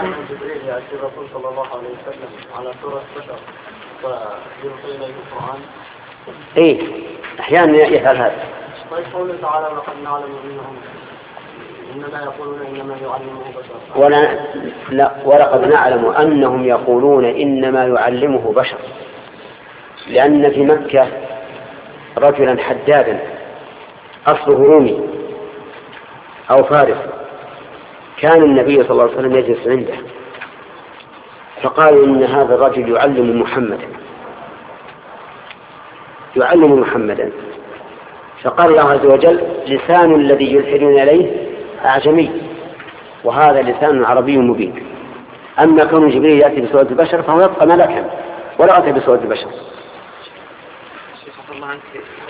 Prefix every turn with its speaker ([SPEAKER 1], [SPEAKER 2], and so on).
[SPEAKER 1] أحيانا جبريل يأتي الرسول صلى الله عليه وسلم على سورة بشر فيلقي إليه القرآن.
[SPEAKER 2] إيه أحيانا يفعل هذا.
[SPEAKER 1] طيب قوله تعالى لقد نعلم أنهم إنما يقولون إنما يعلمه بشر.
[SPEAKER 2] ولقد نعلم أنهم يقولون إنما يعلمه بشر، لأن في مكة رجلا حدادا أصله رومي أو فارس، كان النبي صلى الله عليه وسلم يجلس عنده فقالوا إن هذا الرجل يعلم محمدا، فقال الله عز وجل لسان الذي يلحدون إليه أعجمي وهذا لسان عربي مبين. أما كون جبريل يأتي بصورة البشر فهو يبقى ملكا ولا أتى بصورة البشر.